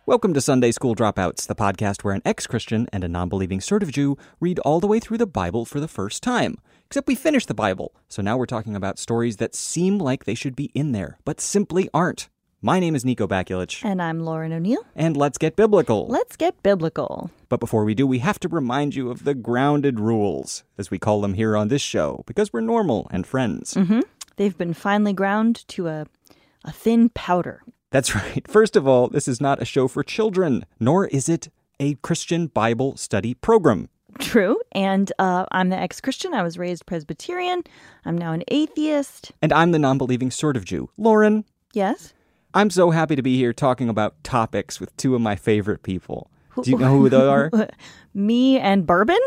Welcome to Sunday School Dropouts, the podcast where an ex-Christian and a non-believing sort of Jew read all the way through the Bible for the first time. Except we finished the Bible, so now we're talking about stories that seem like they should be in there, but simply aren't. My name is Nico Bakulich. And I'm Lauren O'Neill. And let's get biblical. Let's get biblical. But before we do, we have to remind you of the grounded rules, as we call them here on this show, because we're normal and friends. Mm-hmm. They've been finely ground to a thin powder. That's right. First of all, this is not a show for children, nor is it a Christian Bible study program. True. And I'm the ex-Christian. I was raised Presbyterian. I'm now an atheist. And I'm the non-believing sort of Jew. Lauren? Yes? I'm so happy to be here talking about topics with two of my favorite people. Do you know who they are? Me and bourbon?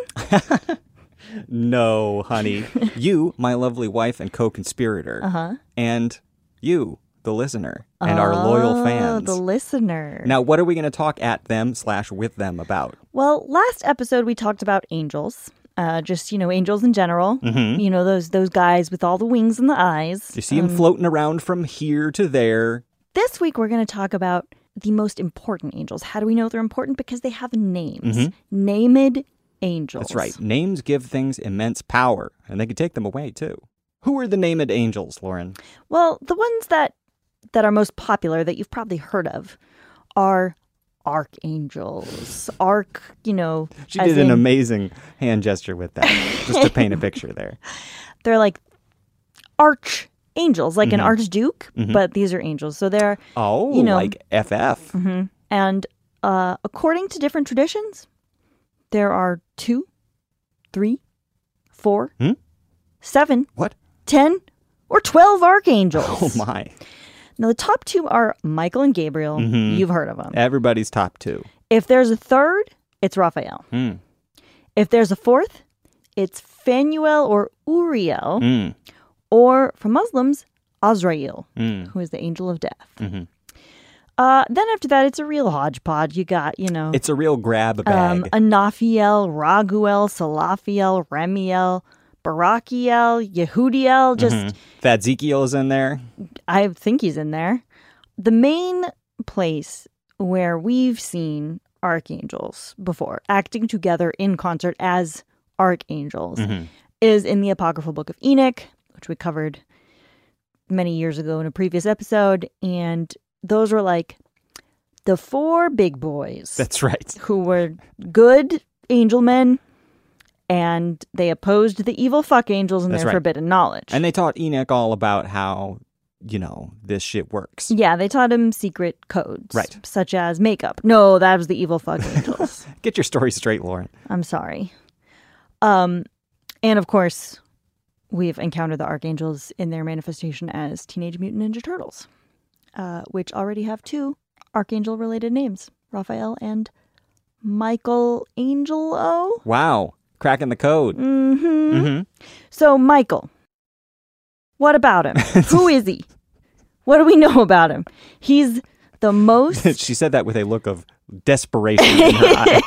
No, honey. You, my lovely wife and co-conspirator. Uh-huh. And you, the listener, and our loyal fans. The listener. Now, what are we going to talk at them/with them about? Well, last episode we talked about angels. Just, angels in general. Mm-hmm. Those guys with all the wings and the eyes. You see them floating around from here to there. This week we're going to talk about the most important angels. How do we know they're important? Because they have names. Mm-hmm. Named angels. That's right. Names give things immense power, and they can take them away, too. Who are the named angels, Lauren? Well, the ones that are most popular that you've probably heard of are archangels. She did an amazing hand gesture with that, just to paint a picture there. They're like archangels, like an archduke, but these are angels. So they're, like FF. Mm-hmm. And according to different traditions, there are 2, 3, 4, 7, 10, or 12 archangels. Oh, my. Now, the top 2 are Michael and Gabriel. You've heard of them. Everybody's top 2. If there's a third, it's Raphael. If there's a fourth, it's Phanuel or Uriel. Or, for Muslims, Azrael, who is the angel of death. Then after that, it's a real hodgepodge. You got, It's a real grab bag. Anaphiel, Raguel, Salafiel, Remiel, Barakiel, Yehudiel, just... Thadzekiel's in there. I think he's in there. The main place where we've seen archangels before, acting together in concert as archangels, is in the apocryphal book of Enoch, which we covered many years ago in a previous episode. And those were like the 4 big boys. That's right. Who were good angel men. And they opposed the evil fuck angels and their forbidden knowledge. And they taught Enoch all about how, this shit works. Yeah, they taught him secret codes. Right. Such as makeup. No, that was the evil fuck angels. Get your story straight, Lauren. I'm sorry. And of course, we've encountered the archangels in their manifestation as Teenage Mutant Ninja Turtles, which already have 2 archangel-related names, Raphael and Michelangelo. Wow. Cracking the code. So, Michael, what about him? Who is he? What do we know about him? He's the most... She said that with a look of desperation in her eye.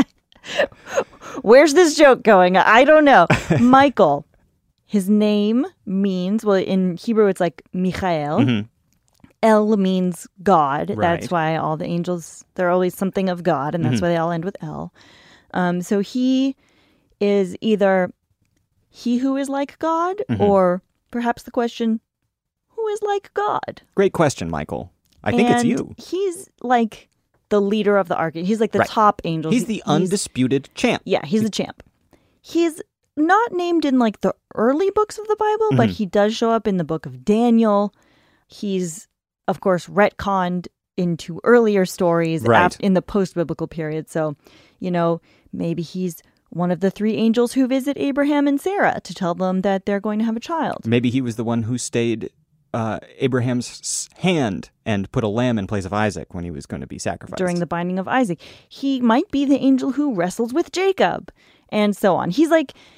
Where's this joke going? I don't know. Michael, his name means, well, in Hebrew, it's like Michael. El means God. Right. That's why all the angels, they're always something of God, and that's why they all end with El. So he is either he who is like God, or perhaps the question, who is like God? Great question, Michael. I think it's you. He's like the leader of the archangels. He's like the top angel. He's the undisputed champ. Yeah, he's the champ. He's not named in like the early books of the Bible, but he does show up in the book of Daniel. He's, of course, retconned into earlier stories in the post-biblical period. So, maybe he's one of the 3 angels who visit Abraham and Sarah to tell them that they're going to have a child. Maybe he was the one who stayed Abraham's hand and put a lamb in place of Isaac when he was going to be sacrificed. During the binding of Isaac. He might be the angel who wrestles with Jacob and so on. He's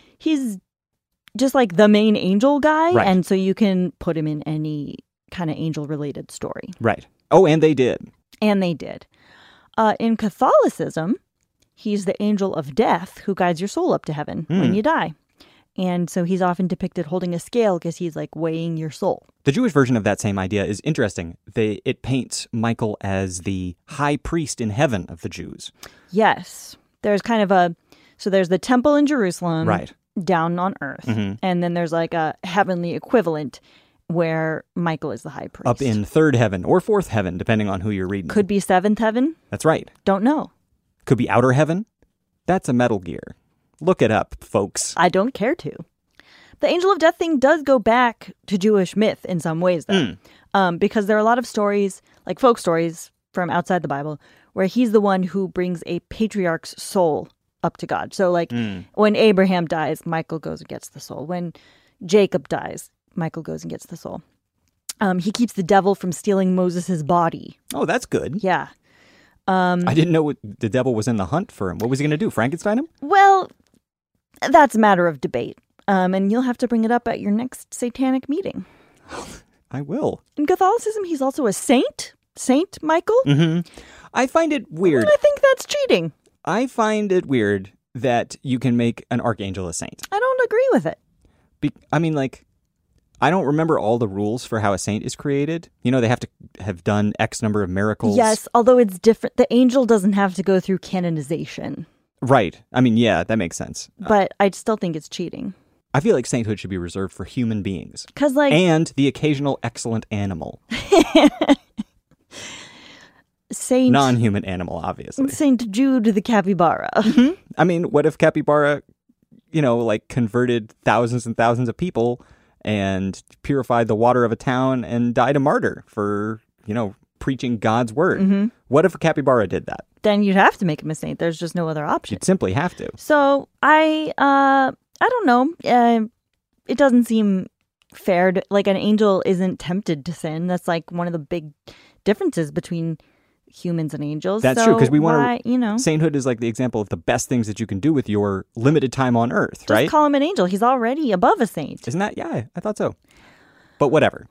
just like the main angel guy. Right. And so you can put him in any kind of angel-related story. Right. Oh, and they did. And they did. In Catholicism, he's the angel of death who guides your soul up to heaven when you die. And so he's often depicted holding a scale because he's like weighing your soul. The Jewish version of that same idea is interesting. It paints Michael as the high priest in heaven of the Jews. Yes. There's kind of so there's the temple in Jerusalem. Right. Down on earth. Mm-hmm. And then there's like a heavenly equivalent where Michael is the high priest. Up in third heaven or fourth heaven, depending on who you're reading. Could be seventh heaven. That's right. Don't know. Could be outer heaven. That's a Metal Gear. Look it up, folks. I don't care to. The angel of death thing does go back to Jewish myth in some ways, though. Because there are a lot of stories, like folk stories from outside the Bible, where he's the one who brings a patriarch's soul up to God. So like when Abraham dies, Michael goes and gets the soul. When Jacob dies, Michael goes and gets the soul. He keeps the devil from stealing Moses' body. Oh, that's good. Yeah. I didn't know the devil was in the hunt for him. What was he going to do? Frankenstein him? Well, that's a matter of debate. And you'll have to bring it up at your next satanic meeting. I will. In Catholicism, he's also a saint. Saint Michael. Mm-hmm. I find it weird. I think that's cheating. I find it weird that you can make an archangel a saint. I don't agree with it. I don't remember all the rules for how a saint is created. You know, they have to have done X number of miracles. Yes, although it's different. The angel doesn't have to go through canonization. Right. I mean, yeah, that makes sense. But I still think it's cheating. I feel like sainthood should be reserved for human beings. And the occasional excellent animal. Saint... Non-human animal, obviously. Saint Jude the capybara. I mean, what if capybara, converted thousands and thousands of people and purified the water of a town and died a martyr for, preaching God's word? Mm-hmm. What if a capybara did that? Then you'd have to make him a saint. There's just no other option. You'd simply have to. So I don't know. It doesn't seem fair. Like an angel isn't tempted to sin. That's like one of the big differences between humans and angels. That's true, because we want to, sainthood is like the example of the best things that you can do with your limited time on earth, right? Just call him an angel. He's already above a saint. Isn't that? Yeah, I thought so. But whatever.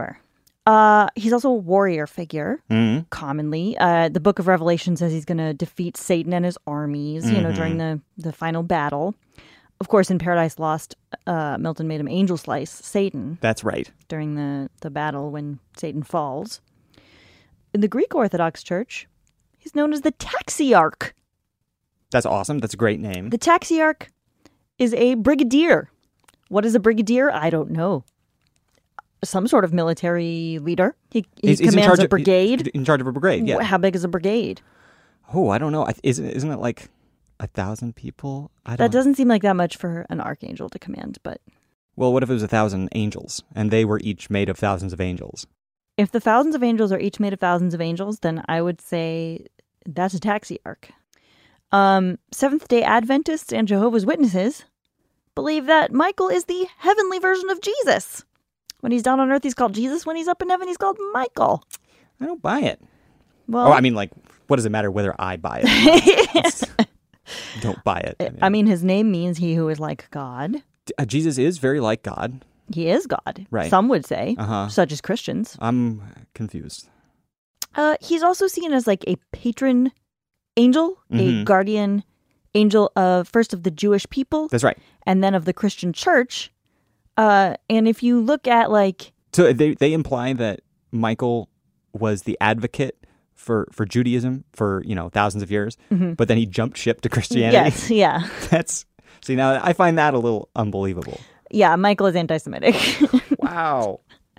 He's also a warrior figure, commonly. The book of Revelation says he's going to defeat Satan and his armies, during the final battle. Of course, in Paradise Lost, Milton made him angel slice Satan. That's right. During the battle when Satan falls. In the Greek Orthodox Church, he's known as the Taxiarch. That's awesome. That's a great name. The Taxiarch is a brigadier. What is a brigadier? I don't know. Some sort of military leader. He commands a brigade. In charge of a brigade, yeah. How big is a brigade? Oh, I don't know. Isn't it like 1,000 people? That doesn't seem like that much for an archangel to command, but... Well, what if it was 1,000 angels, and they were each made of thousands of angels? If the thousands of angels are each made of thousands of angels, then I would say that's a taxiarch. Seventh-day Adventists and Jehovah's Witnesses believe that Michael is the heavenly version of Jesus. When he's down on earth, he's called Jesus. When he's up in heaven, he's called Michael. I don't buy it. Well, what does it matter whether I buy it? Don't buy it. I mean, his name means he who is like God. Jesus is very like God. He is God. Right. Some would say, such as Christians. I'm confused. He's also seen as like a patron angel, a guardian angel of first of the Jewish people. That's right. And then of the Christian church. And if you look at So they imply that Michael was the advocate for Judaism for, thousands of years, but then he jumped ship to Christianity. Yes, yeah. Now I find that a little unbelievable. Yeah, Michael is anti-Semitic. Wow.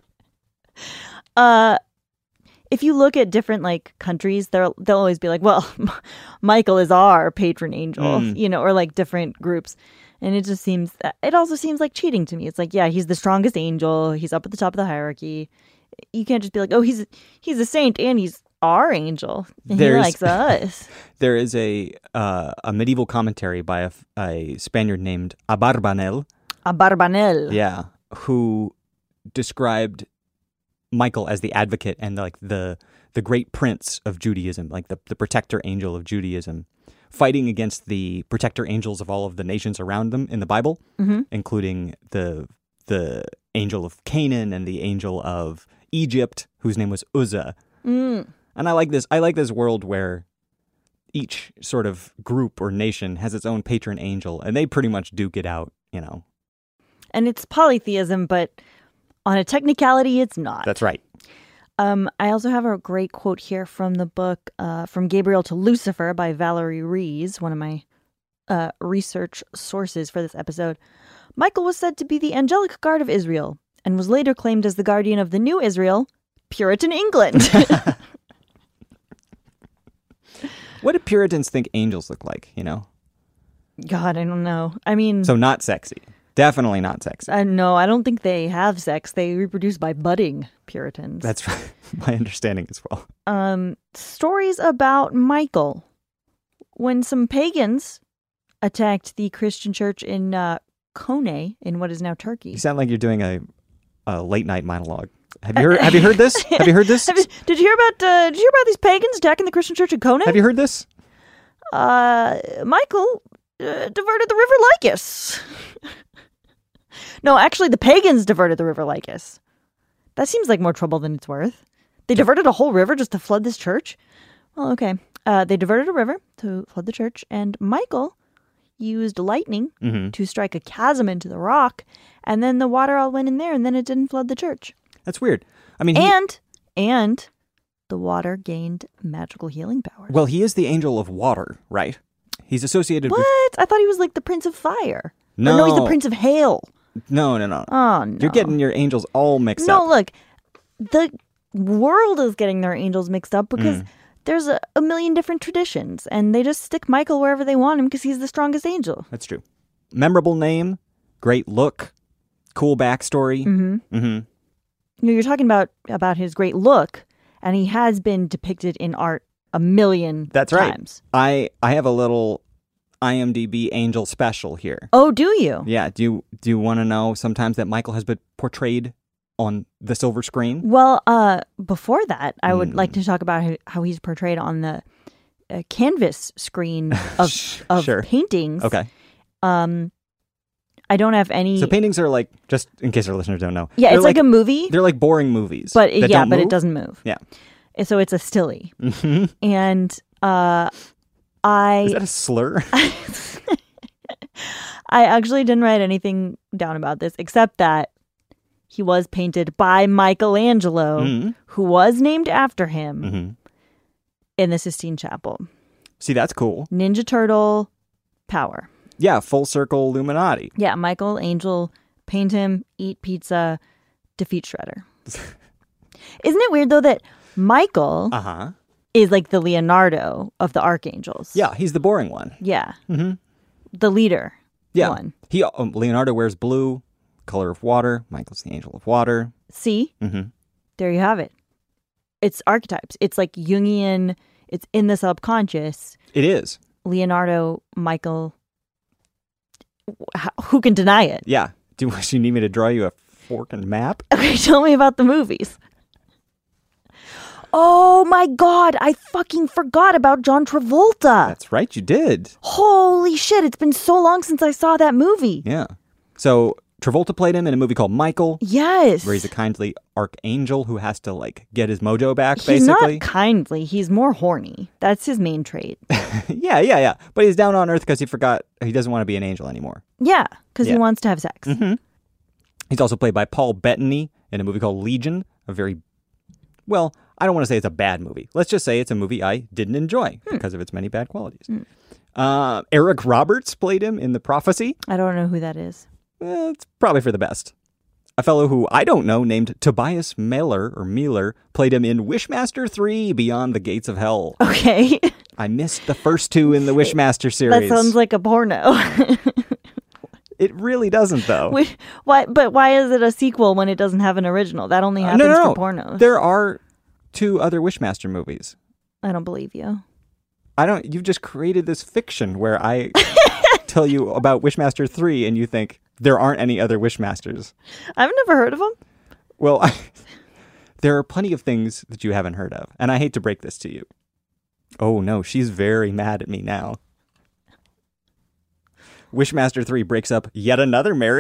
If you look at different countries, they'll always be like, well, Michael is our patron angel, or different groups. And it also seems like cheating to me. It's like, yeah, he's the strongest angel. He's up at the top of the hierarchy. You can't just be like, oh, he's a saint and he's our angel. And he likes us. There is a medieval commentary by a Spaniard named Abarbanel. Abarbanel. Yeah, who described Michael as the advocate and the great prince of Judaism, like the protector angel of Judaism, fighting against the protector angels of all of the nations around them in the Bible, including the angel of Canaan and the angel of Egypt, whose name was Uzzah. And I like this world where each sort of group or nation has its own patron angel, and they pretty much duke it out, And it's polytheism, but on a technicality, it's not. That's right. I also have a great quote here from the book From Gabriel to Lucifer by Valerie Rees, one of my research sources for this episode. Michael was said to be the angelic guard of Israel and was later claimed as the guardian of the new Israel, Puritan England. What do Puritans think angels look like, you know? God, I don't know. I mean... So not sexy. Definitely not sexy. No, I don't think they have sex. They reproduce by budding, Puritans. That's my understanding as well. Stories about Michael. When some pagans attacked the Christian church in Kone, in what is now Turkey. You sound like you're doing a late night monologue. Have you heard this? Have you heard this? Did you hear about these pagans attacking the Christian church in Kone? Have you heard this? Michael diverted the river Lycus. No, actually, the pagans diverted the river Lycus. That seems like more trouble than it's worth. They diverted a whole river just to flood this church? Well, okay. They diverted a river to flood the church, and Michael used lightning to strike a chasm into the rock, and then the water all went in there, and then it didn't flood the church. That's weird. I mean, and the water gained magical healing powers. Well, he is the angel of water, right? He's associated with... What? I thought he was like the Prince of Fire. No. Or no, he's the Prince of Hail. No. Oh, no. You're getting your angels all mixed up. No, look, the world is getting their angels mixed up because there's a million different traditions, and they just stick Michael wherever they want him because he's the strongest angel. That's true. Memorable name, great look, cool backstory. You're talking about his great look, and he has been depicted in art a million times. I have a little IMDb angel special here. Oh, do you? Yeah. Do you want to know sometimes that Michael has been portrayed on the silver screen? Well, before that, I would like to talk about how he's portrayed on the canvas screen of Sure. paintings. Okay. I don't have any. So paintings are like, just in case our listeners don't know. Yeah, it's like a movie. They're like boring movies. But that yeah, don't but move. it doesn't move. Yeah. So it's a stilly. And Is that a slur? I actually didn't write anything down about this except that he was painted by Michelangelo, who was named after him in the Sistine Chapel. See, that's cool. Ninja Turtle power. Yeah, full circle Illuminati. Yeah, Michael, Angel, paint him, eat pizza, defeat Shredder. Isn't it weird, though, that Michael is like the Leonardo of the archangels? Yeah, he's the boring one. Yeah. The leader one. Leonardo wears blue, color of water. Michael's the angel of water. See? There you have it. It's archetypes. It's like Jungian. It's in the subconscious. It is. Leonardo, Michael. Who can deny it? Yeah. Do you need me to draw you a fork and map? Okay, tell me about the movies. Oh my God, I fucking forgot about John Travolta. That's right, you did. Holy shit, it's been so long since I saw that movie. Yeah. So Travolta played him in a movie called Michael. Yes. Where he's a kindly archangel who has to like get his mojo back, he's basically. Not kindly, he's more horny. That's his main trait. Yeah. But he's down on earth because he doesn't want to be an angel anymore. Yeah, because he wants to have sex. He's also played by Paul Bettany in a movie called Legion, a very, well, I don't want to say it's a bad movie. Let's just say it's a movie I didn't enjoy because of its many bad qualities. Eric Roberts played him in The Prophecy. I don't know who that is. It's probably for the best. A fellow who I don't know named Tobias Miller played him in Wishmaster 3 Beyond the Gates of Hell. Okay. I missed the first two in the Wishmaster series. That sounds like a porno. It really doesn't, though. Why is it a sequel when it doesn't have an original? That only happens for pornos. There are 2 other Wishmaster movies. I don't believe you. You've just created this fiction where I tell you about Wishmaster 3 and you think there aren't any other Wishmasters. I've never heard of them. Well, there are plenty of things that you haven't heard of, and I hate to break this to you. Oh no, she's very mad at me now. Wishmaster 3 breaks up yet another marriage? ?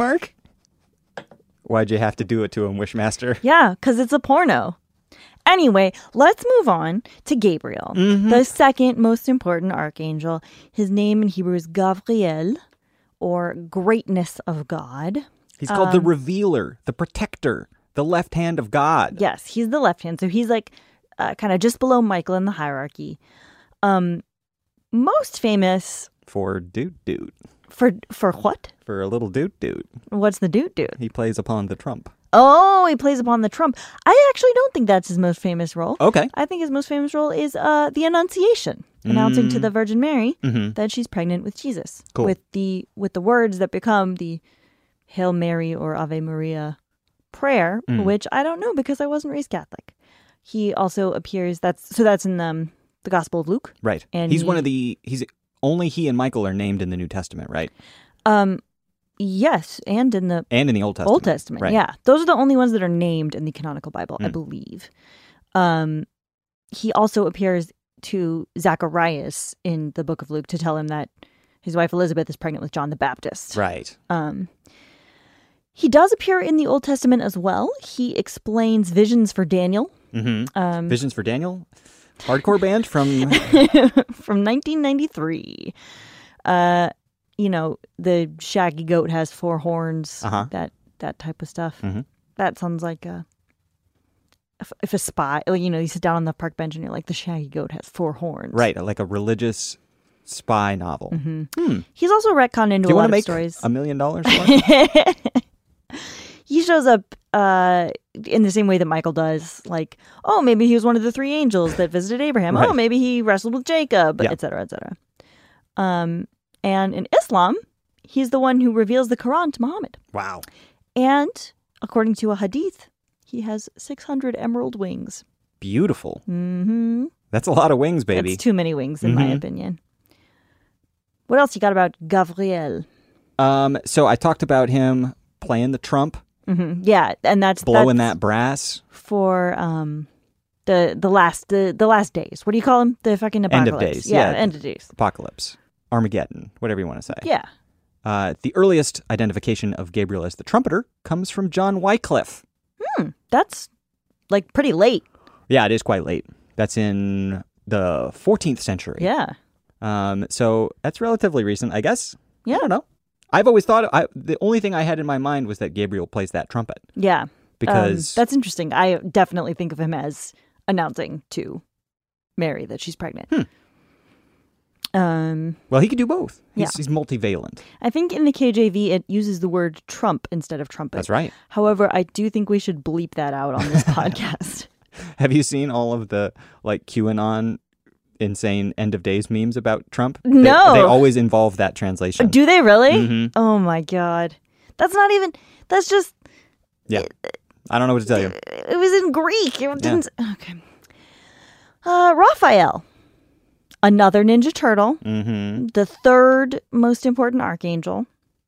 Why'd you have to do it to him, Wishmaster? Yeah, because it's a porno. Anyway, let's move on to Gabriel, the second most important archangel. His name in Hebrew is Gavriel, or greatness of God. He's called the revealer, the protector, the left hand of God. Yes, he's the left hand. So he's like kind of just below Michael in the hierarchy. Most famous For Doot Doot. for what? For a little Doot Doot. What's the Doot Doot? He plays upon the trump. Oh, he plays upon the trump. I actually don't think that's his most famous role. Okay. I think his most famous role is the Annunciation, announcing to the Virgin Mary that she's pregnant with Jesus. Cool. With the words that become the Hail Mary or Ave Maria prayer, which I don't know because I wasn't raised Catholic. He also appears. That's in the Gospel of Luke. Right. And he's only he and Michael are named in the New Testament, right? Yes, and in the Old Testament. Old Testament, right. yeah. Those are the only ones that are named in the canonical Bible, I believe. He also appears to Zacharias in the book of Luke to tell him that his wife Elizabeth is pregnant with John the Baptist. Right. He does appear in the Old Testament as well. He explains visions for Daniel. Visions for Daniel? Hardcore band from... From 1993. The shaggy goat has 4 horns, that type of stuff. That sounds like if a spy, you sit down on the park bench and you're like, the shaggy goat has 4 horns. Right, like a religious spy novel. He's also retconned into a lot of stories. $1 million for it? He shows up in the same way that Michael does, like, oh, maybe he was one of the 3 angels that visited Abraham. Right. Oh, maybe he wrestled with Jacob, Yeah. et cetera, et cetera. And in Islam, he's the one who reveals the Quran to Muhammad. Wow. And according to a hadith, he has 600 emerald wings. Beautiful. Mm-hmm. That's a lot of wings, baby. That's too many wings, in my opinion. What else you got about Gabriel? So I talked about him playing the trump, Yeah, and that's blowing that brass. for the last days. What do you call them? The fucking End apocalypse. of days. Yeah. End of days. Apocalypse. Armageddon. Whatever you want to say. Yeah. The earliest identification of Gabriel as the trumpeter comes from John Wycliffe. That's like pretty late. Yeah, it is quite late. That's in the 14th century. Yeah. So that's relatively recent, I guess. Yeah. I don't know. I've always thought, the only thing I had in my mind was that Gabriel plays that trumpet. Yeah. Because... that's interesting. I definitely think of him as announcing to Mary that she's pregnant. Well, he could do both. Yeah. He's multivalent. I think in the KJV it uses the word trump instead of trumpet. That's right. However, I do think we should bleep that out on this podcast. Have you seen all of the QAnon insane end of days memes about Trump? No. They always involve that translation. Do they really? Mm-hmm. Oh my God. That's just... Yeah. I don't know what to tell you. It was in Greek. It didn't... Okay. Raphael. Another Ninja Turtle. Mm-hmm. The third most important archangel.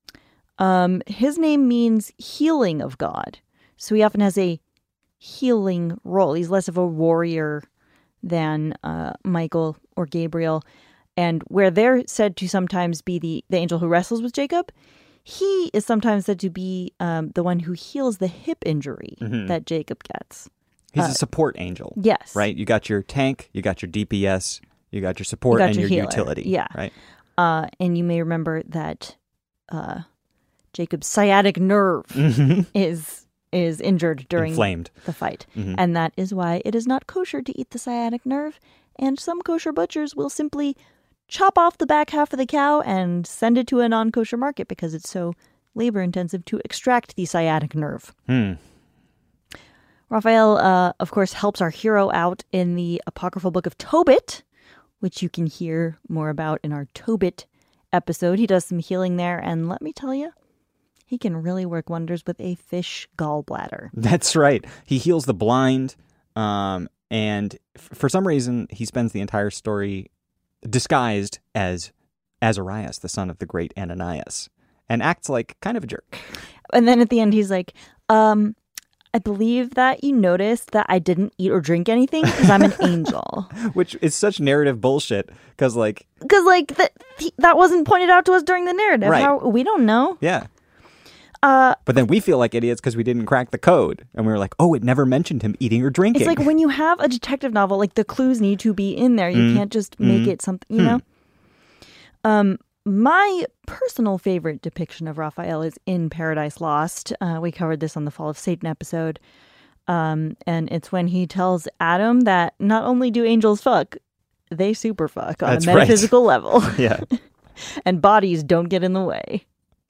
His name means healing of God. So he often has a healing role. He's less of a warrior than Michael or Gabriel. And where they're said to sometimes be the angel who wrestles with Jacob, he is sometimes said to be the one who heals the hip injury that Jacob gets. He's a support angel. Yes. Right? You got your tank, you got your DPS, you got your support, and your healer. utility. Yeah. Right? And you may remember that Jacob's sciatic nerve is injured during Inflamed. the fight. And that is why it is not kosher to eat the sciatic nerve. And some kosher butchers will simply chop off the back half of the cow and send it to a non-kosher market because it's so labor intensive to extract the sciatic nerve. Raphael, of course, helps our hero out in the apocryphal book of Tobit, which you can hear more about in our Tobit episode. He does some healing there, and let me tell you, he can really work wonders with a fish gallbladder. That's right. He heals the blind, and for some reason, he spends the entire story disguised as Azarias, the son of the great Ananias, and acts like kind of a jerk. And then at the end, he's like, I believe that you noticed that I didn't eat or drink anything because I'm an angel. Which is such narrative bullshit, because that wasn't pointed out to us during the narrative. Right. We don't know. Yeah. But then we feel like idiots because we didn't crack the code. And we were like, oh, it never mentioned him eating or drinking. It's like when you have a detective novel, like the clues need to be in there. You can't just make it something, you know? My personal favorite depiction of Raphael is in Paradise Lost. We covered this on the Fall of Satan episode. And it's when he tells Adam that not only do angels fuck, they super fuck on That's a metaphysical level. Yeah. And bodies don't get in the way.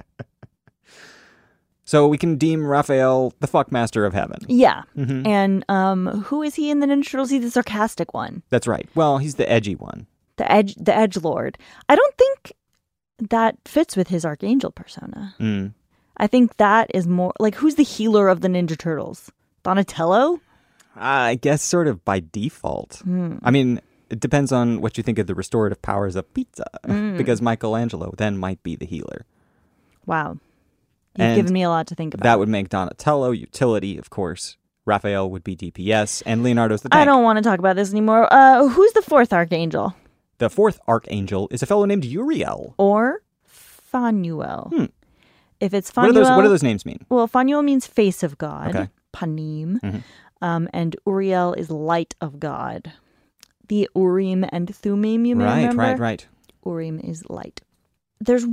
So we can deem Raphael the fuckmaster of heaven. Yeah. Mm-hmm. And who is he in the Ninja Turtles? He's the sarcastic one. That's right. Well, he's the edgy one. The edge lord. I don't think that fits with his archangel persona. Mm. I think that is more like, who's the healer of the Ninja Turtles? Donatello? I guess sort of by default. I mean, it depends on what you think of the restorative powers of pizza, because Michelangelo then might be the healer. Wow. You've And given me a lot to think about. That would make Donatello utility, of course. Raphael would be DPS, and Leonardo's the tank. I don't want to talk about this anymore. Who's the fourth archangel? The fourth archangel is a fellow named Uriel. Or Phanuel. If it's Phanuel... What do those names mean? Well, Phanuel means face of God. Okay. Panim. And Uriel is light of God. The Urim and Thummim, you may remember? Right. Urim is light. There's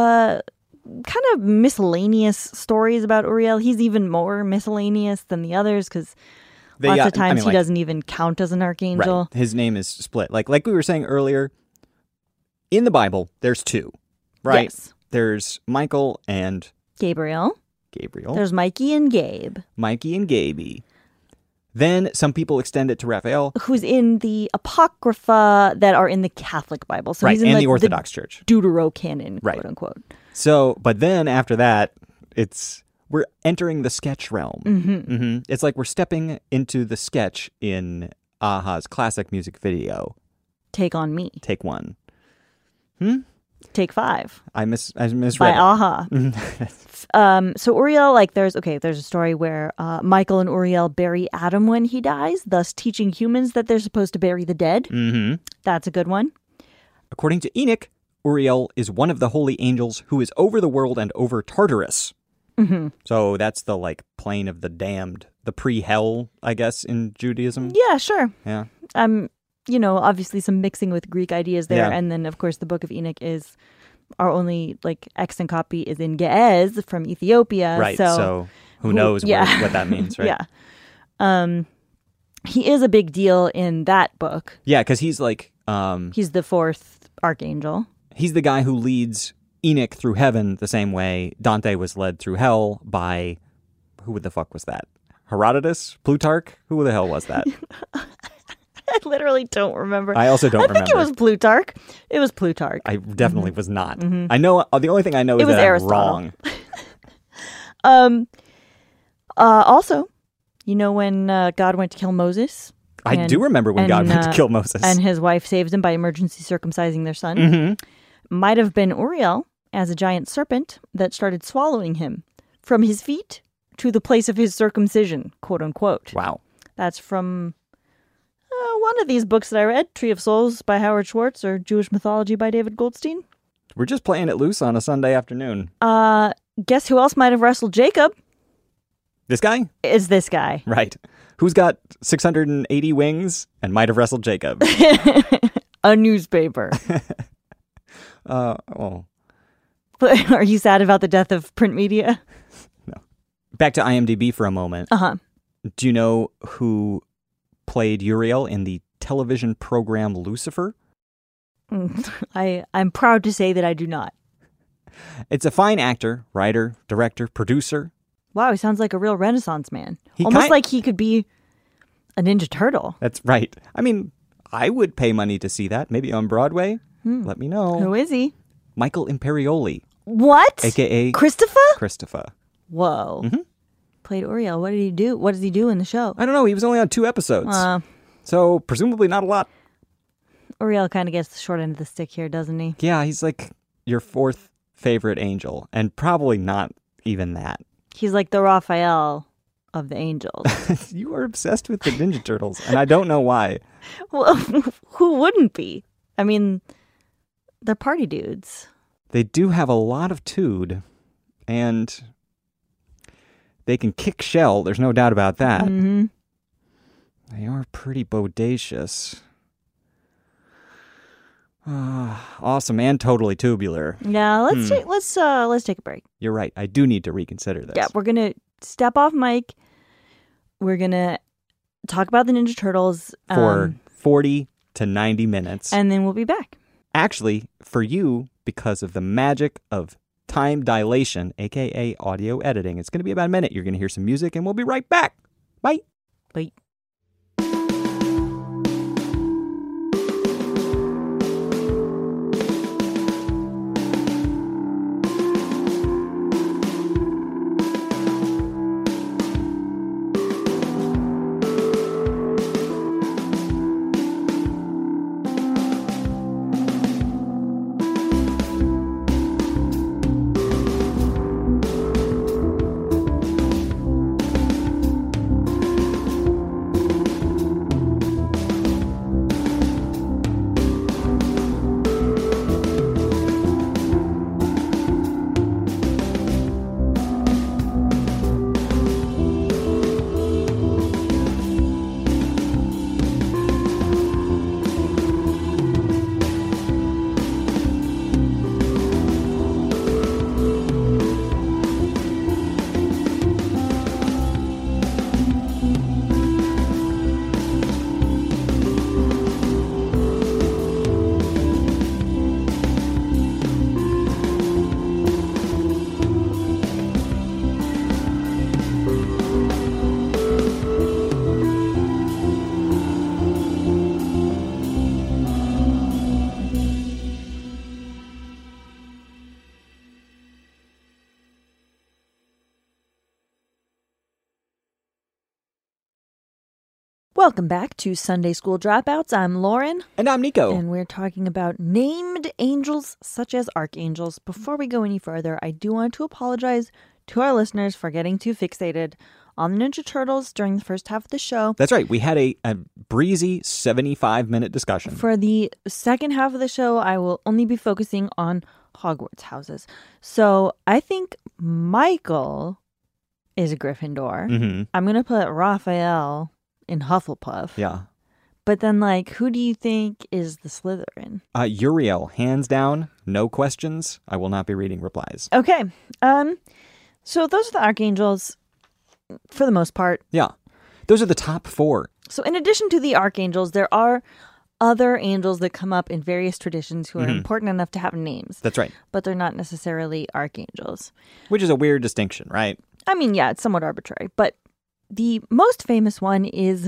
kind of miscellaneous stories about Uriel. He's even more miscellaneous than the others because lots of times he doesn't even count as an archangel. Right. His name is split. Like we were saying earlier, in the Bible, there's two, right? Yes. There's Michael and Gabriel. Gabriel. There's Mikey and Gabe. Mikey and Gaby. Then some people extend it to Raphael. Who's in the Apocrypha that are in the Catholic Bible. So right, he's in and the Orthodox Church. Deuterocanon, right. quote unquote. So, but then after that, we're entering the sketch realm. Mm-hmm. It's like we're stepping into the sketch in Aha's classic music video. Take on Me. Take one. Take five. I misread by it. Aha. So Uriel, there's a story where Michael and Uriel bury Adam when he dies, thus teaching humans that they're supposed to bury the dead. Mm-hmm. That's a good one. According to Enoch, Uriel is one of the holy angels who is over the world and over Tartarus. Mm-hmm. So that's the plane of the damned, the pre-hell, I guess, in Judaism. Yeah, sure. Yeah. Obviously some mixing with Greek ideas there. Yeah. And then, of course, the Book of Enoch is our only extant copy is in Ge'ez from Ethiopia. Right. So who knows what that means, right? Yeah. He is a big deal in that book. Yeah, because he's he's the fourth archangel. He's the guy who leads Enoch through heaven the same way Dante was led through hell by, who the fuck was that? Herodotus? Plutarch? Who the hell was that? I literally don't remember. I also don't remember. I think it was Plutarch. It was Plutarch. I definitely was not. Mm-hmm. I know, the only thing I know is that Aristotle. I'm wrong. Also, when God went to kill Moses? I do remember when God went to kill Moses. And his wife saved him by emergency circumcising their son. Mm-hmm. Might have been Uriel as a giant serpent that started swallowing him from his feet to the place of his circumcision, quote unquote. Wow. That's from one of these books that I read, Tree of Souls by Howard Schwartz or Jewish Mythology by David Goldstein. We're just playing it loose on a Sunday afternoon. Guess who else might have wrestled Jacob? This guy? Is this guy. Right. Who's got 680 wings and might have wrestled Jacob? A newspaper. Oh. Are you sad about the death of print media? No. Back to IMDb for a moment. Uh-huh. Do you know who played Uriel in the television program Lucifer? I'm proud to say that I do not. It's a fine actor, writer, director, producer. Wow, he sounds like a real Renaissance man. Almost like he could be a Ninja Turtle. That's right. I mean, I would pay money to see that. Maybe on Broadway. Let me know. Who is he? Michael Imperioli. What? AKA Christopher? Whoa. Mm-hmm. Played Uriel. What did he do? What does he do in the show? I don't know. He was only on 2 episodes. So presumably not a lot. Uriel kind of gets the short end of the stick here, doesn't he? Yeah, he's like your 4th favorite angel. And probably not even that. He's like the Raphael of the angels. You are obsessed with the Ninja Turtles. And I don't know why. Well, who wouldn't be? I mean, they're party dudes. They do have a lot of tood, and they can kick shell. There's no doubt about that. Mm-hmm. They are pretty bodacious. Awesome and totally tubular. Yeah, let's take a break. You're right. I do need to reconsider this. Yeah, we're gonna step off mic. We're gonna talk about the Ninja Turtles For 40 to 90 minutes. and then we'll be back. Actually, for you, because of the magic of time dilation, aka audio editing, it's going to be about a minute. You're going to hear some music, and we'll be right back. Bye. Bye. Welcome back to Sunday School Dropouts. I'm Lauren. And I'm Nico. And we're talking about named angels such as archangels. Before we go any further, I do want to apologize to our listeners for getting too fixated on the Ninja Turtles during the first half of the show. That's right. We had a breezy 75-minute discussion. For the second half of the show, I will only be focusing on Hogwarts houses. So I think Michael is a Gryffindor. Mm-hmm. I'm going to put Raphael in Hufflepuff. Yeah. But then, like, who do you think is the Slytherin? Uriel, hands down, no questions. I will not be reading replies. Okay. So those are the archangels for the most part. Yeah. Those are the top 4. So in addition to the archangels, there are other angels that come up in various traditions who are important enough to have names. That's right. But they're not necessarily archangels. Which is a weird distinction, right? I mean, yeah, it's somewhat arbitrary. But the most famous one is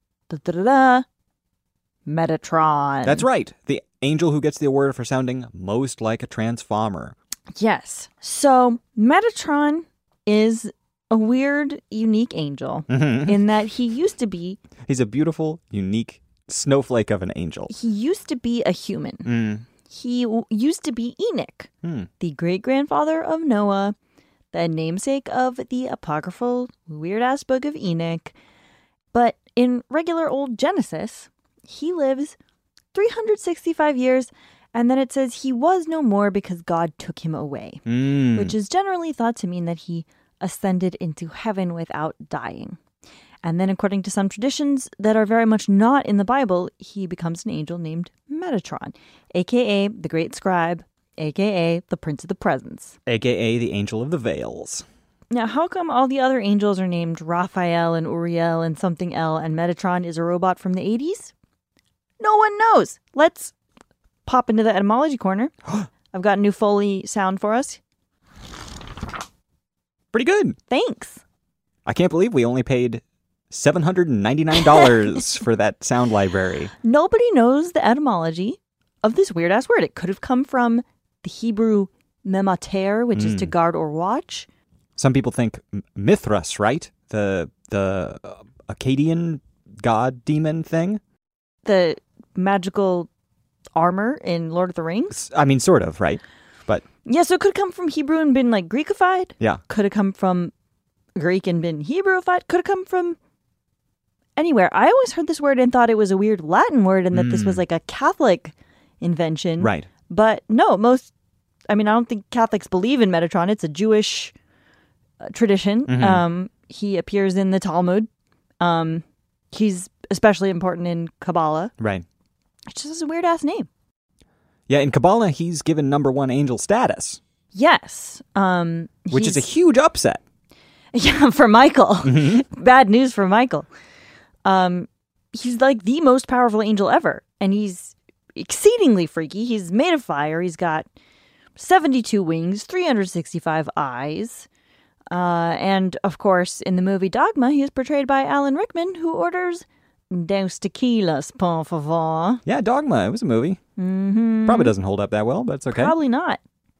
Metatron. That's right. The angel who gets the award for sounding most like a transformer. Yes. So Metatron is a weird, unique angel in that he used to be... He's a beautiful, unique snowflake of an angel. He used to be a human. He used to be Enoch, the great-grandfather of Noah, the namesake of the apocryphal weird-ass book of Enoch. But in regular old Genesis, he lives 365 years, and then it says he was no more because God took him away, which is generally thought to mean that he ascended into heaven without dying. And then according to some traditions that are very much not in the Bible, he becomes an angel named Metatron, a.k.a. the great scribe, a.k.a. the prince of the presents. A.k.a. the angel of the veils. Now, how come all the other angels are named Raphael and Uriel and something L, and Metatron is a robot from the 80s? No one knows. Let's pop into the etymology corner. I've got a new Foley sound for us. Pretty good. Thanks. I can't believe we only paid $799 for that sound library. Nobody knows the etymology of this weird-ass word. It could have come from the Hebrew memater, which is to guard or watch. Some people think Mithras, right? The Akkadian god demon thing? The magical armor in Lord of the Rings. I mean, sort of, right? But yeah, so it could have come from Hebrew and been like Greekified. yeah. Could have come from Greek and been Hebrewfied. Could have come from anywhere. I always heard this word and thought it was a weird Latin word and that this was like a Catholic invention. Right. But no, I don't think Catholics believe in Metatron. It's a Jewish tradition. He appears in the Talmud. He's especially important in Kabbalah. Right. It just has a weird ass name. Yeah, in Kabbalah, he's given number 1 angel status, Yes. which is a huge upset. Yeah, for Michael. Mm-hmm. Bad news for Michael. He's like the most powerful angel ever. And he's exceedingly freaky. He's made of fire. He's got 72 wings, 365 eyes. And, of course, in the movie Dogma, he is portrayed by Alan Rickman, who orders dos tequilas, por favor. Yeah, Dogma. It was a movie. Mm-hmm. Probably doesn't hold up that well, but it's okay. Probably not.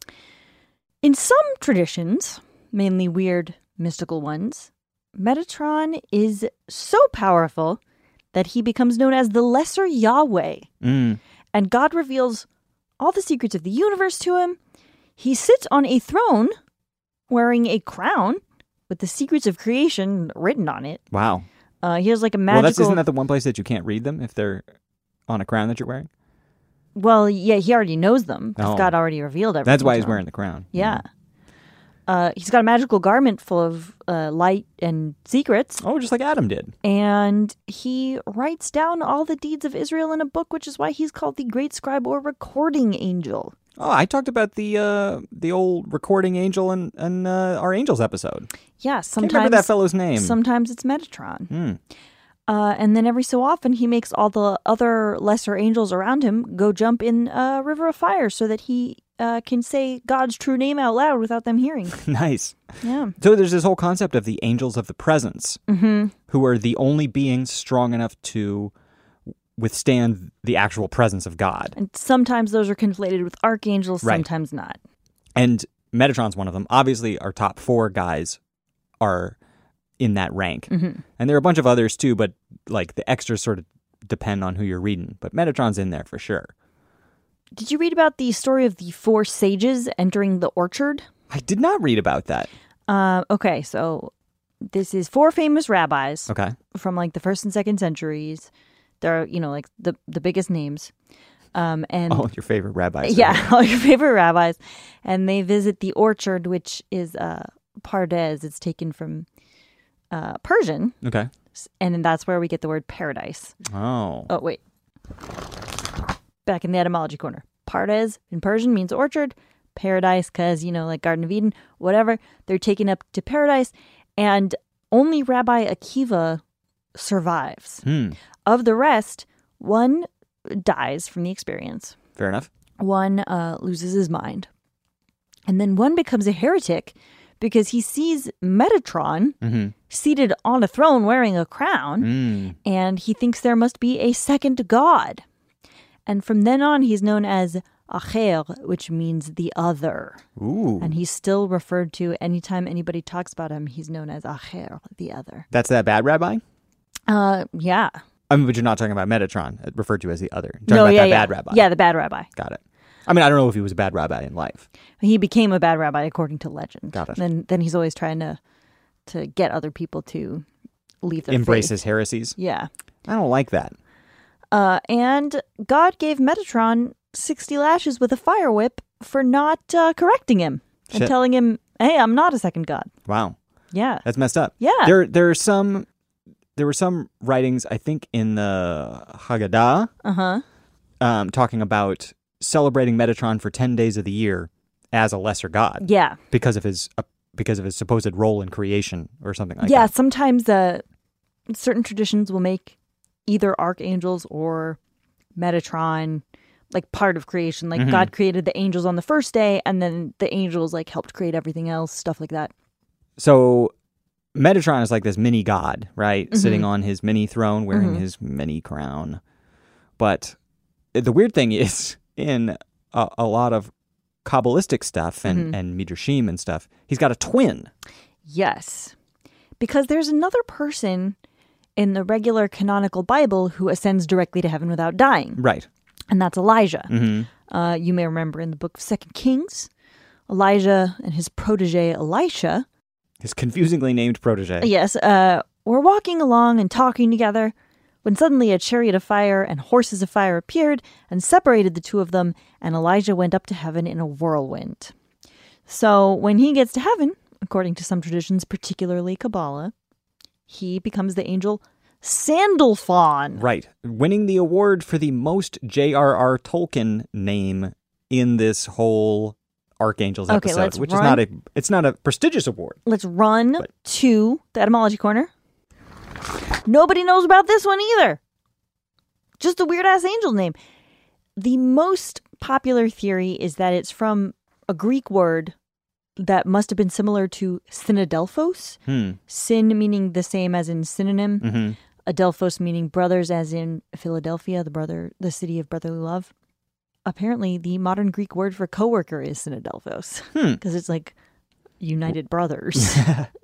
In some traditions, mainly weird mystical ones, Metatron is so powerful that he becomes known as the Lesser Yahweh. Mm. And God reveals all the secrets of the universe to him. He sits on a throne wearing a crown with the secrets of creation written on it. Wow. He has like a magical... Well, isn't that the one place that you can't read them if they're on a crown that you're wearing? Well, yeah, he already knows them because Oh. God already revealed everything. That's why to he's him. wearing the crown. Yeah. He's got a magical garment full of light and secrets. Oh, just like Adam did. And he writes down all the deeds of Israel in a book, which is why he's called the Great Scribe or Recording Angel. Oh, I talked about the old recording angel in our angels episode. Yeah, Can't sometimes remember that fellow's name. Sometimes it's Metatron. Mm. And then every so often he makes all the other lesser angels around him go jump in a river of fire so that he can say God's true name out loud without them hearing. Nice. Yeah. So there's this whole concept of the angels of the presence, Mm-hmm. who are the only beings strong enough to withstand the actual presence of God. And sometimes those are conflated with archangels, Right. sometimes not. And Metatron's one of them. Obviously, our top 4 guys are in that rank. Mm-hmm. And there are a bunch of others too, but like the extras sort of depend on who you're reading. But Metatron's in there for sure. Did you read about the story of the 4 sages entering the orchard? I did not read about that. Okay, so this is 4 famous rabbis Okay. from like the 1st and 2nd centuries. They're, like the biggest names. And All your favorite rabbis. yeah, all your favorite rabbis. And they visit the orchard, which is Pardes. It's taken from Persian. Okay. And that's where we get the word paradise. Oh. Oh, wait. Back in the etymology corner. Pardes in Persian means orchard. Paradise, because, like Garden of Eden, whatever. They're taken up to paradise. And only Rabbi Akiva survives. Of the rest, one dies from the experience. Fair enough. One loses his mind. And then one becomes a heretic because he sees Metatron seated on a throne wearing a crown, and he thinks there must be a second god. And from then on, he's known as Acher, which means the other. Ooh. And he's still referred to anytime anybody talks about him, he's known as Acher, the other. That's that bad rabbi? Yeah. I mean, but you're not talking about Metatron, referred to as the other. You're talking No, about yeah, that yeah. bad rabbi. Yeah, the bad rabbi. Got it. I mean, I don't know if he was a bad rabbi in life. He became a bad rabbi according to legend. Got it. Then he's always trying to get other people to leave their Embrace faith. his heresies. Yeah. I don't like that. And God gave Metatron 60 lashes with a fire whip for not correcting him and Shit. telling him, hey, I'm not a second god. Wow. Yeah. That's messed up. Yeah. There were some writings, I think, in the Haggadah, talking about celebrating Metatron for 10 days of the year as a lesser god. Yeah. Because of his supposed role in creation or something like Yeah. that. Sometimes certain traditions will make either archangels or Metatron like part of creation. Like God created the angels on the first day, and then the angels like helped create everything else, stuff like that. So Metatron is like this mini god, right? Sitting on his mini throne, wearing his mini crown. But the weird thing is, in a lot of Kabbalistic stuff and Midrashim and stuff, he's got a twin. Yes. Because there's another person in the regular canonical Bible who ascends directly to heaven without dying. Right. And that's Elijah. You may remember in the book of 2 Kings, Elijah and his protege Elisha, His confusingly named protege. yes, were walking along and talking together when suddenly a chariot of fire and horses of fire appeared and separated the two of them, and Elijah went up to heaven in a whirlwind. So when he gets to heaven, according to some traditions, particularly Kabbalah, he becomes the angel Sandalphon. Right. Winning the award for the most J.R.R. Tolkien name in this whole Archangels Okay, episode, let's which run. it's not a prestigious award. Let's run But- to the etymology corner. Nobody knows about this one either. Just a weird-ass angel name. The most popular theory is that it's from a Greek word that must have been similar to synadelphos. Syn meaning the same as in synonym. Mm-hmm. Adelphos meaning brothers as in Philadelphia, the city of brotherly love. Apparently, the modern Greek word for coworker is synadelphos because it's like united brothers.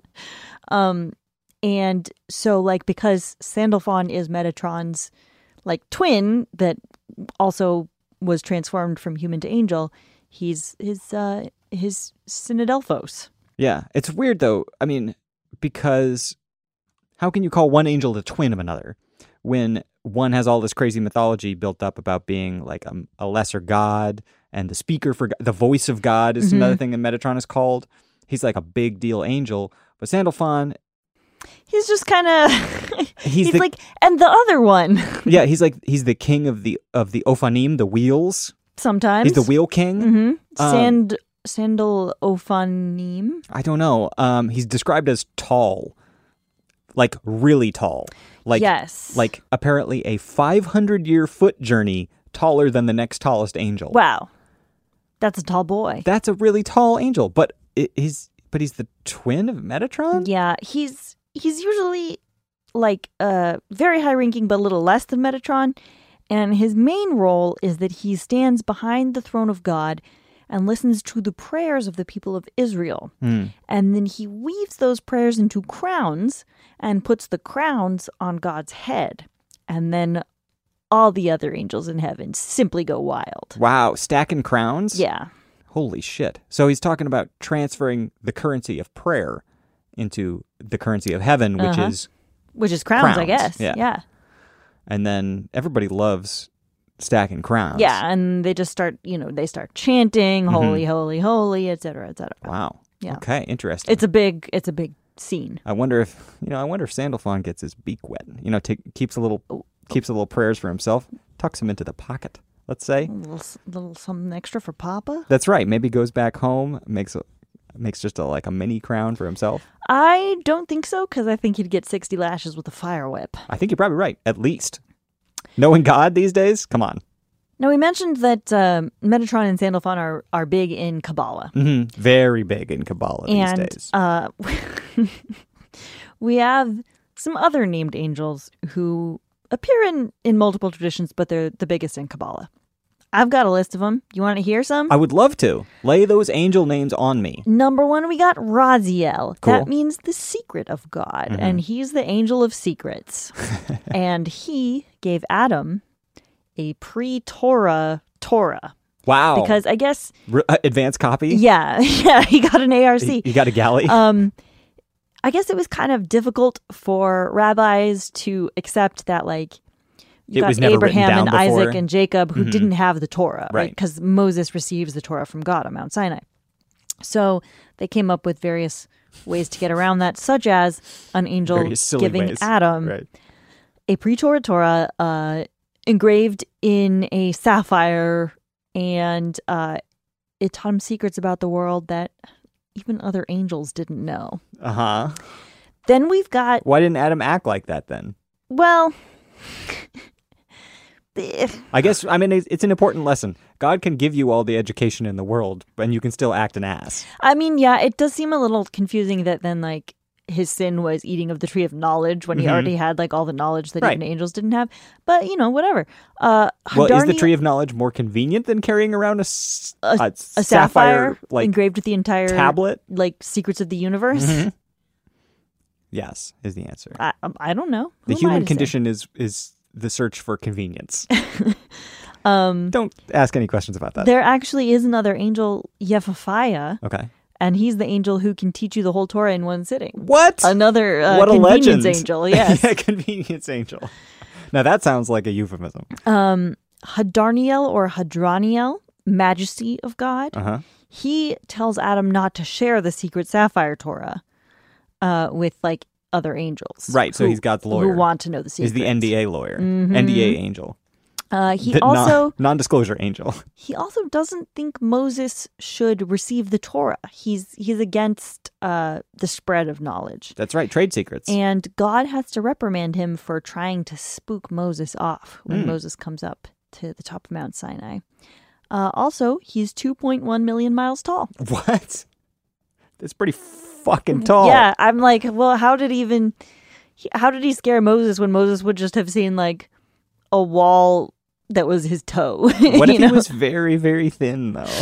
And so, like, because Sandalphon is Metatron's like twin that also was transformed from human to angel, he's his synadelphos. Yeah. It's weird, though. I mean, because how can you call one angel the twin of another when one has all this crazy mythology built up about being like a lesser god, and the speaker for the voice of God is another thing that Metatron is called. He's like a big deal angel, but Sandalphon, He's just kind of he's the- like, and the other one yeah, he's the king of the Ophanim, the wheels. sometimes He's the wheel king. Sandalophanim. I don't know. He's described as tall, like really tall. Like, Yes. like apparently a 500-year foot journey taller than the next tallest angel. Wow, that's a tall boy. That's a really tall angel, but he's the twin of Metatron? Yeah, he's usually like very high ranking, but a little less than Metatron. And his main role is that he stands behind the throne of God and listens to the prayers of the people of Israel. And then he weaves those prayers into crowns and puts the crowns on God's head. And then all the other angels in heaven simply go wild. Wow, stacking crowns? Yeah. Holy shit. So he's talking about transferring the currency of prayer into the currency of heaven, which is, Which is crowns, I Crowns, guess. yeah. Yeah. and then everybody loves stacking crowns. Yeah, and they just start, they start chanting, holy, holy, holy, et cetera, et cetera. Wow. Yeah. Okay, interesting. It's a big scene. I wonder if Sandalphon gets his beak wet. Keeps a little prayers for himself, tucks him into the pocket, let's say. A little something extra for Papa. That's right. Maybe goes back home, makes just a mini crown for himself. I don't think so, because I think he'd get 60 lashes with a fire whip. I think you're probably right, at least. Knowing God these days? Come on. Now, we mentioned that Metatron and Sandalphon are big in Kabbalah. Very big in Kabbalah these days. We have some other named angels who appear in multiple traditions, but they're the biggest in Kabbalah. I've got a list of them. You want to hear some? I would love to. Lay those angel names on me. Number 1, we got Raziel. Cool. That means the secret of God, and he's the angel of secrets. And he gave Adam a pre-Torah Torah. Wow. Because I guess, Advanced copy? yeah, he got an ARC. You got a galley? I guess it was kind of difficult for rabbis to accept that, like, you It got was never written Abraham down and before. Isaac and Jacob who didn't have the Torah, right? Right. Because Moses receives the Torah from God on Mount Sinai. So they came up with various ways to get around that, such as an angel Very silly giving ways. Adam Right. a pre-Torah Torah engraved in a sapphire, and it taught him secrets about the world that even other angels didn't know. Uh-huh. Then we've got, Why didn't Adam act like that then? well, I guess, it's an important lesson. God can give you all the education in the world, and you can still act an ass. I mean, yeah, it does seem a little confusing that then, like, his sin was eating of the tree of knowledge when he already had, like, all the knowledge that Right. even angels didn't have. But, whatever. Well, is the Hadarni- tree of knowledge more convenient than carrying around a a sapphire, sapphire like, engraved with the entire tablet? like secrets of the universe? Yes, is the answer. I don't know. The Who am I human to say? condition is the search for convenience. Don't ask any questions about that. There actually is another angel, Yefaphiah, Okay. and he's the angel who can teach you the whole Torah in one sitting. What? Another What a convenience legend. angel, yes. Yeah, convenience angel. Now that sounds like a euphemism. Hadarniel or Hadraniel, majesty of God. Uh-huh. He tells Adam not to share the secret sapphire Torah with, like, other angels. Right, so he's God's lawyer. Who want to know the secrets. He's the NDA lawyer. NDA angel. He also non-disclosure angel. He also doesn't think Moses should receive the Torah. He's against the spread of knowledge. That's right, trade secrets. And God has to reprimand him for trying to spook Moses off when Moses comes up to the top of Mount Sinai. Also, he's 2.1 million miles tall. What? That's pretty fucking tall. Yeah, I'm like, well, how did he scare Moses when Moses would just have seen like a wall that was his toe? What if he was very, very thin, though?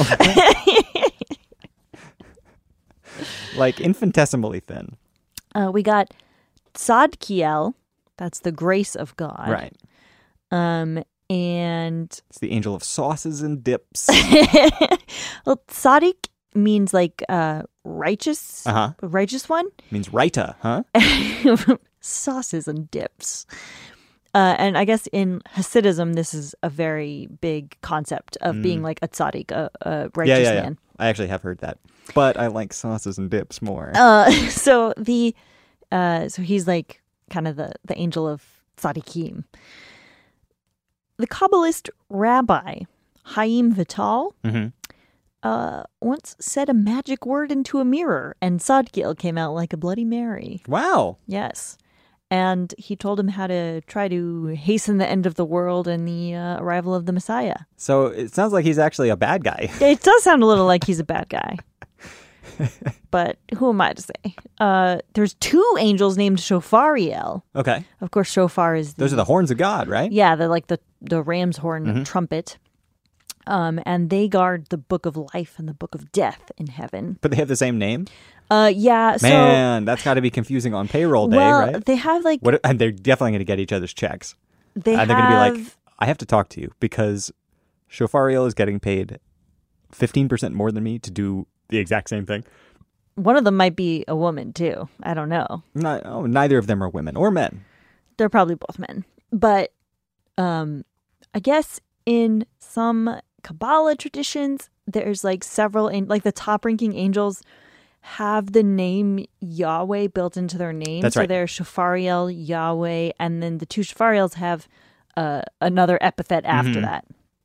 Like infinitesimally thin. We got Tzadkiel. That's the grace of God. Right. And it's the angel of sauces and dips. well, Tzaddik means like righteous. Uh-huh. Righteous one. Means Raita, huh? Sauces and dips. And I guess in Hasidism, this is a very big concept of being like a tzaddik, a righteous man. I actually have heard that, but I like sauces and dips more. So he's like kind of the angel of tzaddikim. The Kabbalist Rabbi Chaim Vital once said a magic word into a mirror, and Tzadkiel came out like a Bloody Mary. Wow. Yes. And he told him how to try to hasten the end of the world and the arrival of the Messiah. So it sounds like he's actually a bad guy. It does sound a little like he's a bad guy. But who am I to say? There's 2 angels named Shofariel. Okay. Of course, shofar is... Those are the horns of God, right? Yeah, they're like the ram's horn trumpet. And they guard the book of life and the book of death in heaven. But they have the same name? Yeah. Man, that's got to be confusing on payroll day, right? They have like... And they're definitely going to get each other's checks. They're going to be like, I have to talk to you because Shofariel is getting paid 15% more than me to do the exact same thing. One of them might be a woman, too. I don't know. Neither of them are women or men. They're probably both men. But I guess in some Kabbalah traditions, there's like several, like the top-ranking angels have the name Yahweh built into their name. That's right. So they're Shofariel, Yahweh, and then the 2 Shofariels have another epithet after that.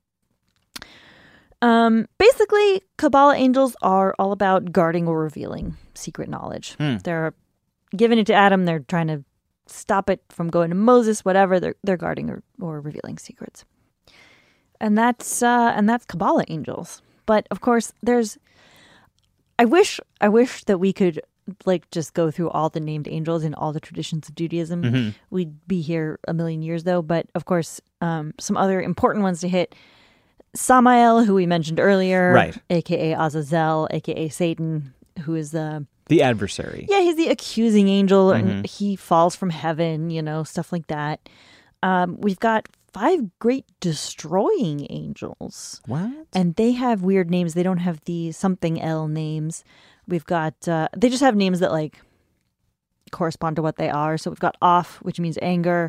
Basically, Kabbalah angels are all about guarding or revealing secret knowledge. They're giving it to Adam. They're trying to stop it from going to Moses, whatever. They're guarding or revealing secrets. And that's Kabbalah angels. But of course, I wish that we could like just go through all the named angels in all the traditions of Judaism. We'd be here a million years though. But of course, some other important ones to hit. Samael, who we mentioned earlier, right? AKA Azazel, AKA Satan, who is the adversary. Yeah, he's the accusing angel, and he falls from heaven. Stuff like that. We've got 5 great destroying angels. What? And they have weird names. They don't have the something L names. We've got, they just have names that like correspond to what they are. So we've got Off, which means anger,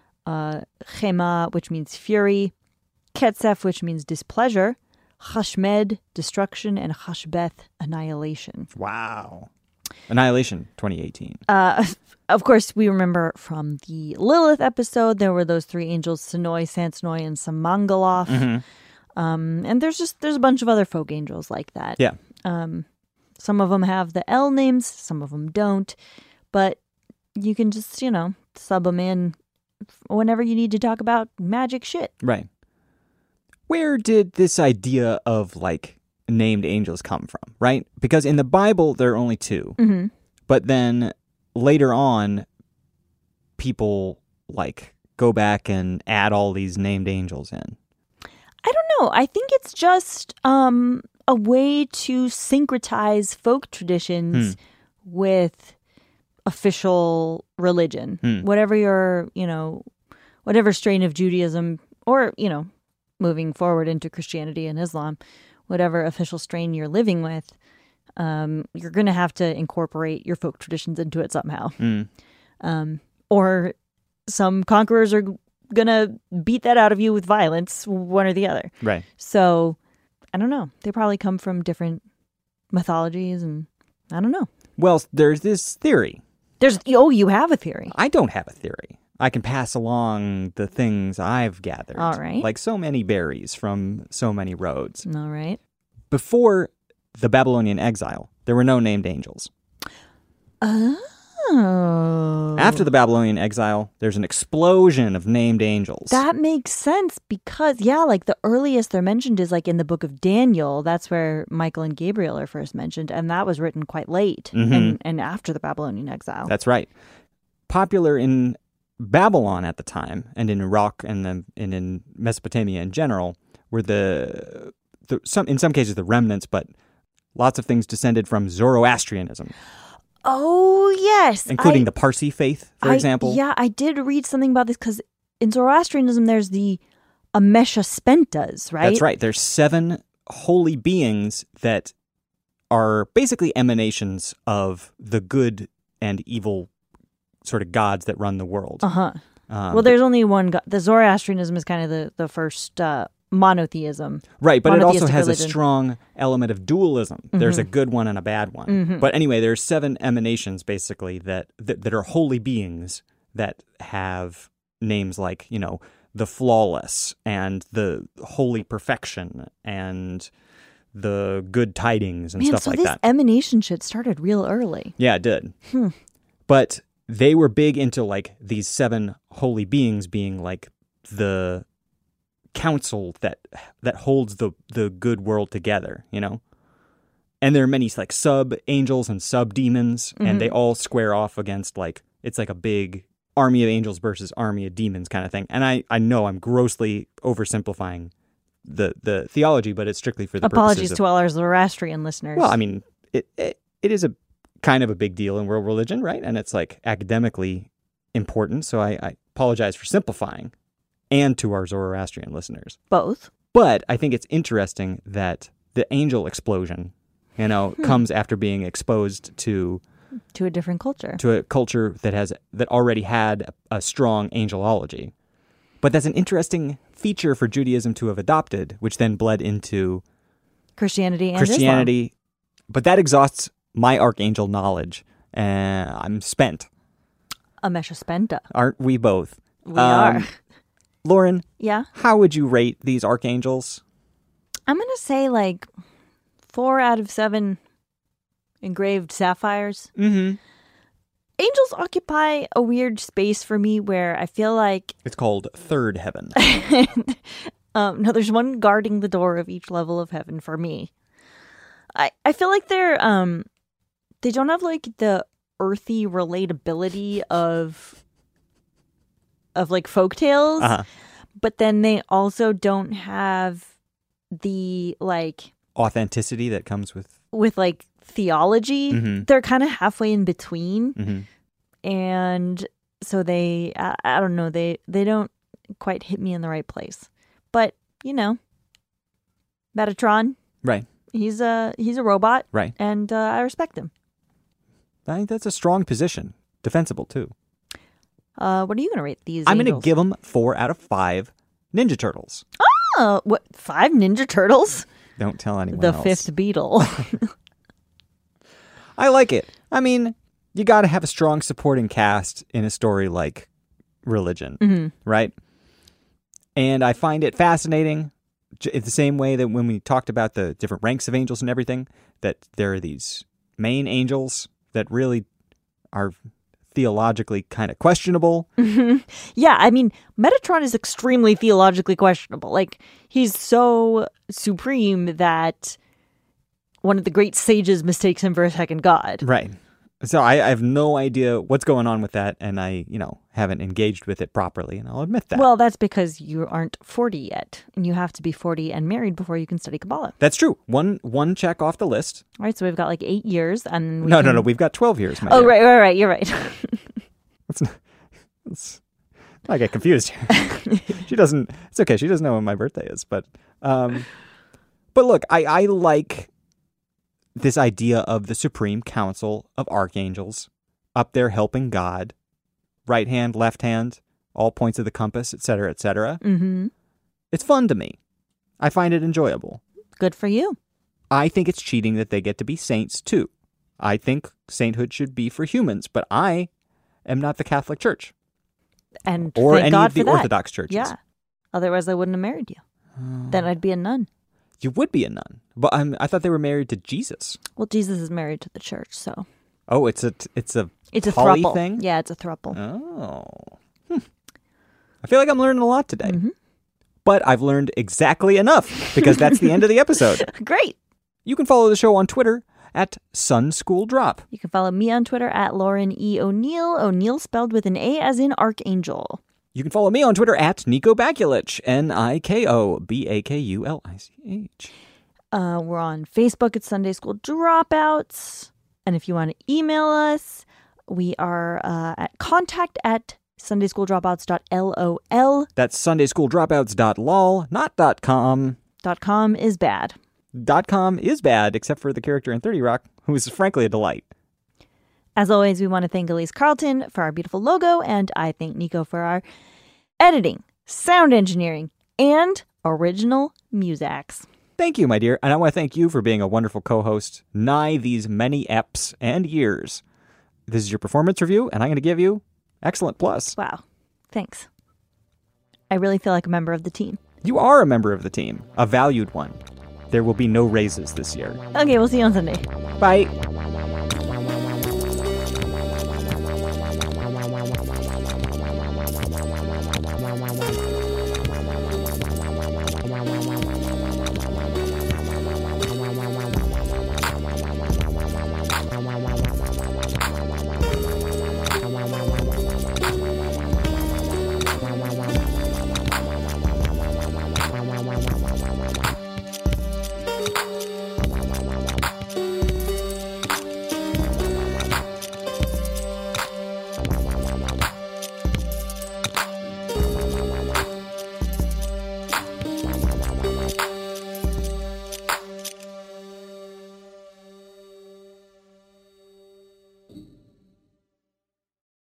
Chema, which means fury, Ketzef, which means displeasure, Chashmed, destruction, and Chashbeth, annihilation. Wow. Annihilation, 2018. Of course, we remember from the Lilith episode, there were those 3 angels, Sinoi, Sansnoi, and Samangaloth. And there's a bunch of other folk angels like that. Yeah. Some of them have the L names, some of them don't. But you can just, sub them in whenever you need to talk about magic shit. Right. Where did this idea of, like, named angels come from, right? Because in the Bible, there are only 2. But then later on, people, like, go back and add all these named angels in. I don't know. I think it's just a way to syncretize folk traditions with official religion. Whatever your, whatever strain of Judaism or, moving forward into Christianity and Islam, whatever official strain you're living with, you're going to have to incorporate your folk traditions into it somehow. Or some conquerors are going to beat that out of you with violence, one or the other. Right. So, I don't know. They probably come from different mythologies, and I don't know. Well, there's this theory You have a theory. I don't have a theory. I can pass along the things I've gathered. All right. Like so many berries from so many roads. All right. Before the Babylonian exile, there were no named angels. Oh. After the Babylonian exile, there's an explosion of named angels. That makes sense because, like the earliest they're mentioned is like in the book of Daniel. That's where Michael and Gabriel are first mentioned. And that was written quite late and after the Babylonian exile. That's right. Popular in Babylon at the time and in Iraq and in Mesopotamia in general were in some cases the remnants, but lots of things descended from Zoroastrianism. Oh, yes. Including the Parsi faith, for example. Yeah, I did read something about this because in Zoroastrianism, there's the Ameshaspentas, right? That's right. There's 7 holy beings that are basically emanations of the good and evil sort of gods that run the world. Uh-huh. Well, there's only one God. The Zoroastrianism is kind of the first monotheism. Right, but it also has religion. a strong element of dualism. Mm-hmm. There's a good one and a bad one. Mm-hmm. But anyway, there's 7 emanations basically that are holy beings that have names like, the flawless and the holy perfection and the good tidings and stuff like that. So this emanation shit started real early. Yeah, it did. But they were big into like these 7 holy beings being like the council that holds the good world together, And there are many like sub angels and sub demons, and they all square off against like it's like a big army of angels versus army of demons kind of thing. And I know I'm grossly oversimplifying the theology, but it's strictly for the apologies purposes to all our Zoroastrian listeners. Well, I mean, it is a kind of a big deal in world religion, right? And it's like academically important. So I apologize for simplifying. And to our Zoroastrian listeners. Both. But I think it's interesting that the angel explosion, comes after being exposed to a different culture. To a culture that already had a strong angelology. But that's an interesting feature for Judaism to have adopted, which then bled into Christianity and Islam. But that exhausts my archangel knowledge. I'm spent. Ameshaspenta. Aren't we both? We are. Lauren, yeah, how would you rate these archangels? I'm going to say like 4 out of 7 engraved sapphires. Mm-hmm. Angels occupy a weird space for me where I feel like... It's called third heaven. No, there's one guarding the door of each level of heaven for me. I feel like they don't have like the earthy relatability of like folktales, but then they also don't have the like authenticity that comes with like theology. Mm-hmm. They're kind of halfway in between, and so they I don't know, they don't quite hit me in the right place. But Metatron, right? He's a robot, right? And I respect him. I think that's a strong position, defensible too. What are you going to rate these? I'm going to give them 4 out of 5 Ninja Turtles. Oh, what? 5 Ninja Turtles? Don't tell anyone the else. 5th Beetle. I like it. I mean, you got to have a strong supporting cast in a story like religion, right? And I find it fascinating, in the same way that when we talked about the different ranks of angels and everything, that there are these main angels that really are theologically kind of questionable. Mm-hmm. Yeah, I mean, Metatron is extremely theologically questionable. Like, he's so supreme that one of the great sages mistakes him for a second god. Right. So I have no idea what's going on with that, and I, haven't engaged with it properly, and I'll admit that. Well, that's because you aren't 40 yet, and you have to be 40 and married before you can study Kabbalah. That's true. One check off the list. All right, so we've got like 8 years, and No, we've got 12 years, my dear. Right, you're right. I get confused here. It's okay, she doesn't know when my birthday is, but look, I like this idea of the Supreme Council of Archangels up there helping God, right hand, left hand, all points of the compass, etc., etc. Mm-hmm. It's fun to me. I find it enjoyable. Good for you. I think it's cheating that they get to be saints too. I think sainthood should be for humans, but I am not the Catholic Church. And or thank any God of the for that. Orthodox churches. Yeah. Otherwise, I wouldn't have married you. Then I'd be a nun. You would be a nun. But I thought they were married to Jesus. Well, Jesus is married to the church, so. Oh, it's a poly throuple. thing? Yeah, it's a throuple. Oh. I feel like I'm learning a lot today. Mm-hmm. But I've learned exactly enough because that's the end of the episode. Great. You can follow the show on Twitter at SunSchoolDrop. You can follow me on Twitter at Lauren E. O'Neill. O'Neill spelled with an A as in Archangel. You can follow me on Twitter at Nico Bakulich, NIKOBAKULICH. We're on Facebook at Sunday School Dropouts. And if you want to email us, we are at contact@SundaySchoolDropouts.lol. That's SundaySchoolDropouts.lol, not .com. .com is bad. .com is bad, except for the character in 30 Rock, who is frankly a delight. As always, we want to thank Elise Carlton for our beautiful logo, and I thank Nico for our editing, sound engineering, and original musics. Thank you, my dear, and I want to thank you for being a wonderful co-host nigh these many eps and years. This is your performance review, and I'm going to give you excellent plus. Wow. Thanks. I really feel like a member of the team. You are a member of the team, a valued one. There will be no raises this year. Okay, we'll see you on Sunday. Bye.